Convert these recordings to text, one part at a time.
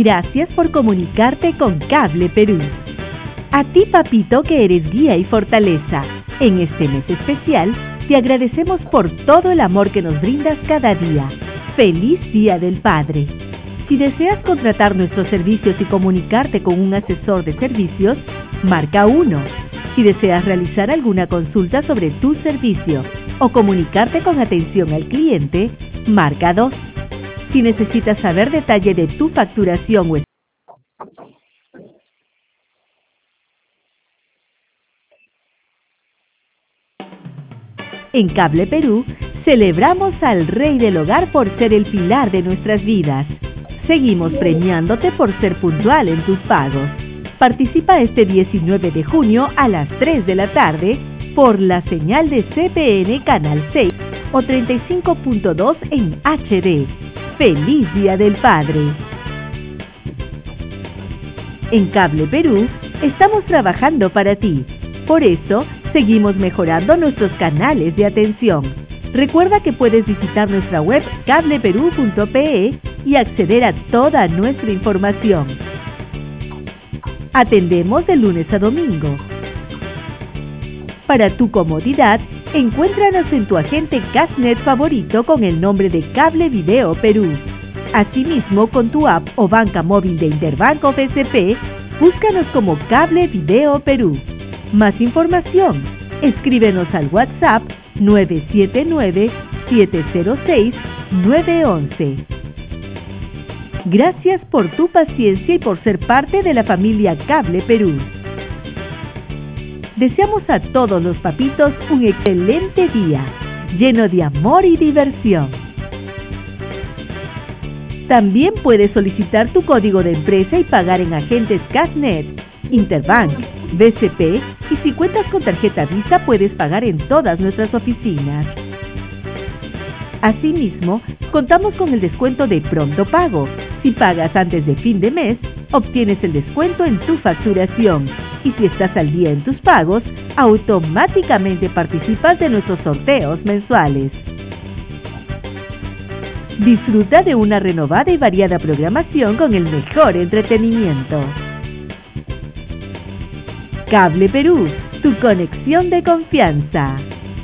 Gracias por comunicarte con Cable Perú. A ti, papito, que eres guía y fortaleza. En este mes especial, te agradecemos por todo el amor que nos brindas cada día. ¡Feliz Día del Padre! Si deseas contratar nuestros servicios y comunicarte con un asesor de servicios, marca 1. Si deseas realizar alguna consulta sobre tu servicio o comunicarte con atención al cliente, marca 2. Si necesitas saber detalle de tu facturación o en Cable Perú, celebramos al Rey del Hogar por ser el pilar de nuestras vidas. Seguimos premiándote por ser puntual en tus pagos. Participa este 19 de junio a las 3 de la tarde por la señal de CPN Canal 6 o 35.2 en HD. ¡Feliz Día del Padre! En Cable Perú, estamos trabajando para ti. Por eso, seguimos mejorando nuestros canales de atención. Recuerda que puedes visitar nuestra web cableperú.pe y acceder a toda nuestra información. Atendemos de lunes a domingo. Para tu comodidad, encuéntranos en tu agente Cashnet favorito con el nombre de Cable Video Perú. Asimismo, con tu app o banca móvil de Interbank o BCP, búscanos como Cable Video Perú. Más información, escríbenos al WhatsApp 979-706-911. Gracias por tu paciencia y por ser parte de la familia Cable Perú. Deseamos a todos los papitos un excelente día, lleno de amor y diversión. También puedes solicitar tu código de empresa y pagar en agentes Cashnet, Interbank, BCP, y si cuentas con tarjeta Visa puedes pagar en todas nuestras oficinas. Asimismo, contamos con el descuento de Pronto Pago. Si pagas antes de fin de mes, obtienes el descuento en tu facturación. Y si estás al día en tus pagos, automáticamente participas de nuestros sorteos mensuales. Disfruta de una renovada y variada programación con el mejor entretenimiento. Cable Perú, tu conexión de confianza.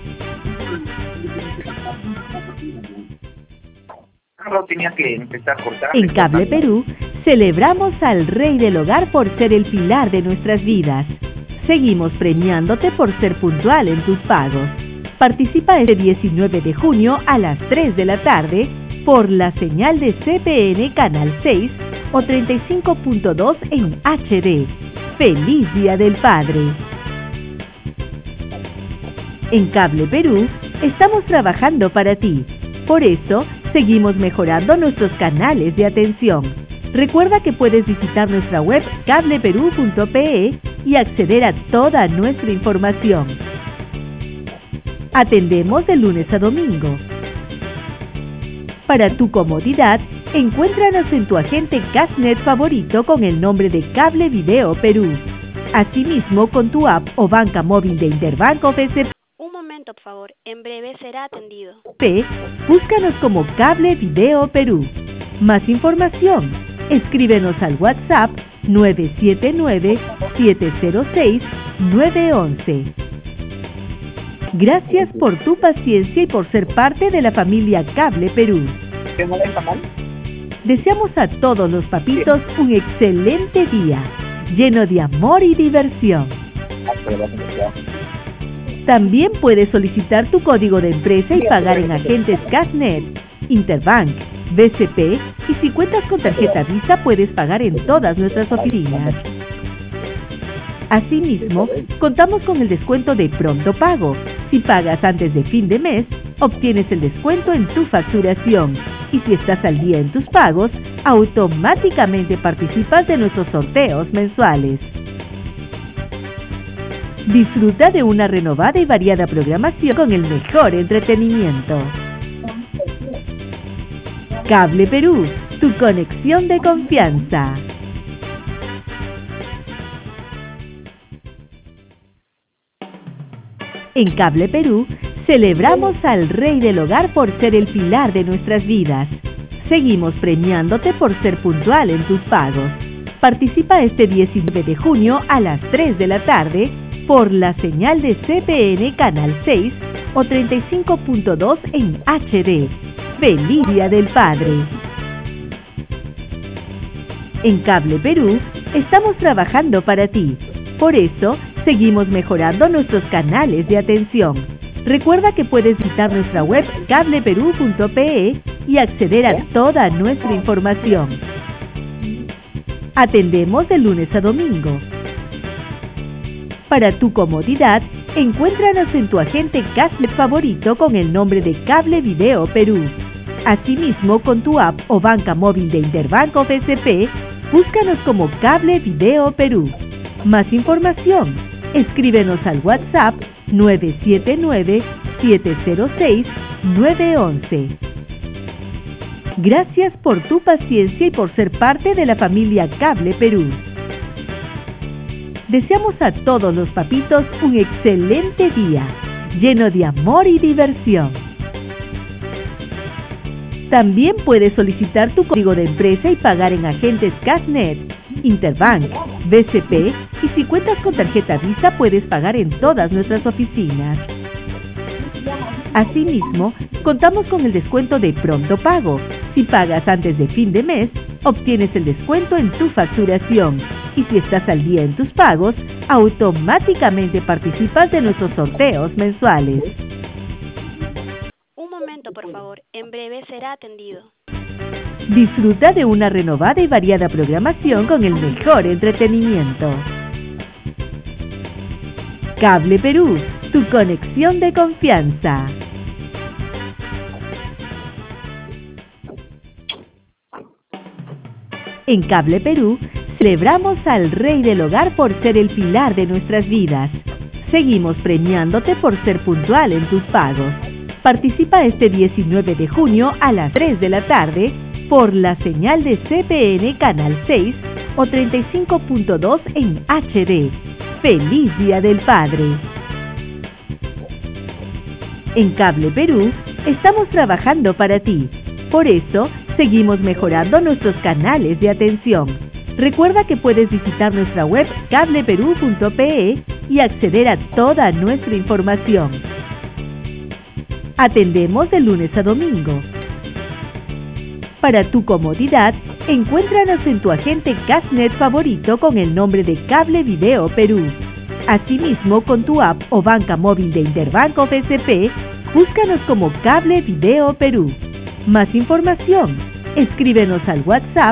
Tenía que empezar a cortar. En Cable Perú, celebramos al Rey del Hogar por ser el pilar de nuestras vidas. Seguimos premiándote por ser puntual en tus pagos. Participa este 19 de junio a las 3 de la tarde por la señal de CPN Canal 6 o 35.2 en HD. ¡Feliz Día del Padre! En Cable Perú, estamos trabajando para ti. Por eso, seguimos mejorando nuestros canales de atención. Recuerda que puedes visitar nuestra web cableperú.pe y acceder a toda nuestra información. Atendemos de lunes a domingo. Para tu comodidad, encuéntranos en tu agente Cashnet favorito con el nombre de Cable Video Perú. Asimismo, con tu app o banca móvil de Interbank o BCP. Un momento, por favor. En breve será atendido. Búscanos como Cable Video Perú. Más información, escríbenos al WhatsApp 979-706-911. Gracias por tu paciencia y por ser parte de la familia Cable Perú. Deseamos a todos los papitos un excelente día, lleno de amor y diversión. También puedes solicitar tu código de empresa y pagar en agentes Cashnet, Interbank, BCP, y si cuentas con tarjeta Visa puedes pagar en todas nuestras oficinas. Asimismo, contamos con el descuento de Pronto Pago. Si pagas antes de fin de mes, obtienes el descuento en tu facturación. Y si estás al día en tus pagos, automáticamente participas de nuestros sorteos mensuales. Disfruta de una renovada y variada programación con el mejor entretenimiento. Cable Perú, tu conexión de confianza. En Cable Perú, celebramos al Rey del Hogar por ser el pilar de nuestras vidas. Seguimos premiándote por ser puntual en tus pagos. Participa este 19 de junio a las 3 de la tarde por la señal de CPN Canal 6 o 35.2 en HD. ¡Feliz Día del Padre! En Cable Perú estamos trabajando para ti. Por eso, seguimos mejorando nuestros canales de atención. Recuerda que puedes visitar nuestra web cableperú.pe y acceder a toda nuestra información. Atendemos de lunes a domingo. Para tu comodidad, encuéntranos en tu agente Cashnet favorito con el nombre de Cable Video Perú. Asimismo, con tu app o banca móvil de Interbanco BCP, búscanos como Cable Video Perú. Más información, escríbenos al WhatsApp 979-706-911. Gracias por tu paciencia y por ser parte de la familia Cable Perú. Deseamos a todos los papitos un excelente día, lleno de amor y diversión. También puedes solicitar tu código de empresa y pagar en agentes Cashnet, Interbank, BCP y si cuentas con tarjeta Visa puedes pagar en todas nuestras oficinas. Asimismo, contamos con el descuento de Pronto Pago. Si pagas antes de fin de mes, obtienes el descuento en tu facturación. Y si estás al día en tus pagos, automáticamente participas de nuestros sorteos mensuales. Un momento, por favor. En breve será atendido. Disfruta de una renovada y variada programación con el mejor entretenimiento. Cable Perú, tu conexión de confianza. En Cable Perú, celebramos al Rey del Hogar por ser el pilar de nuestras vidas. Seguimos premiándote por ser puntual en tus pagos. Participa este 19 de junio a las 3 de la tarde por la señal de CPN Canal 6 o 35.2 en HD. ¡Feliz Día del Padre! En Cable Perú estamos trabajando para ti. Por eso, seguimos mejorando nuestros canales de atención. Recuerda que puedes visitar nuestra web cableperú.pe y acceder a toda nuestra información. Atendemos de lunes a domingo. Para tu comodidad, encuéntranos en tu agente Cashnet favorito con el nombre de Cable Video Perú. Asimismo, con tu app o banca móvil de Interbanco BCP, búscanos como Cable Video Perú. Más información, escríbenos al WhatsApp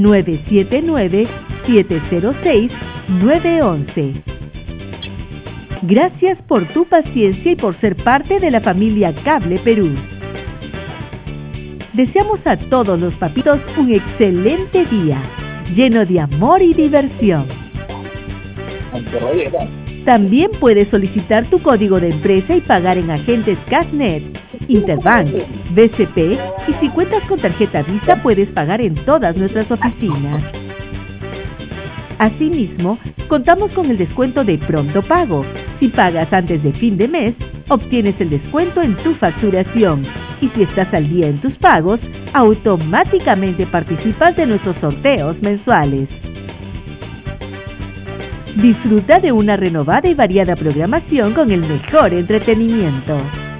979-706-911. Gracias por tu paciencia y por ser parte de la familia Cable Perú. Deseamos a todos los papitos un excelente día, lleno de amor y diversión. También puedes solicitar tu código de empresa y pagar en agentes Cashnet, Interbank, BCP y si cuentas con tarjeta Visa puedes pagar en todas nuestras oficinas. Asimismo, contamos con el descuento de Pronto Pago. Si pagas antes de fin de mes, obtienes el descuento en tu facturación. Y si estás al día en tus pagos, automáticamente participas de nuestros sorteos mensuales. Disfruta de una renovada y variada programación con el mejor entretenimiento.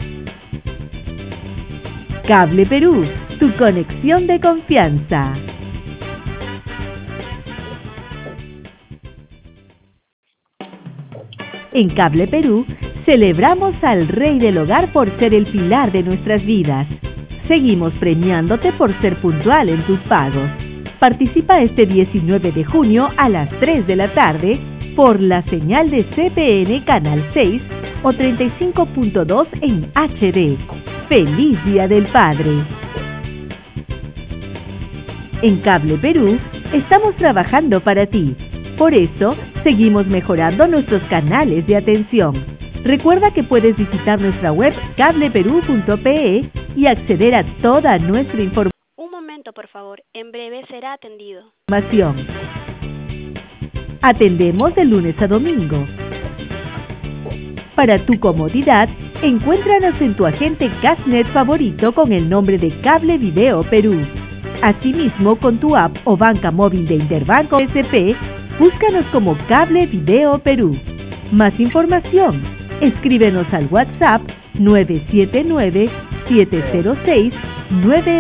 Cable Perú, tu conexión de confianza. En Cable Perú, celebramos al Rey del Hogar por ser el pilar de nuestras vidas. Seguimos premiándote por ser puntual en tus pagos. Participa este 19 de junio a las 3 de la tarde por la señal de CPN Canal 6 o 35.2 en HD. ¡Feliz Día del Padre! En Cable Perú estamos trabajando para ti. Por eso, seguimos mejorando nuestros canales de atención. Recuerda que puedes visitar nuestra web cableperú.pe y acceder a toda nuestra información. Un momento, por favor. En breve será atendido. Atendemos de lunes a domingo. Para tu comodidad, encuéntranos en tu agente Cashnet favorito con el nombre de Cable Video Perú. Asimismo, con tu app o banca móvil de Interbanco SP, búscanos como Cable Video Perú. Más información, escríbenos al WhatsApp 979-706-9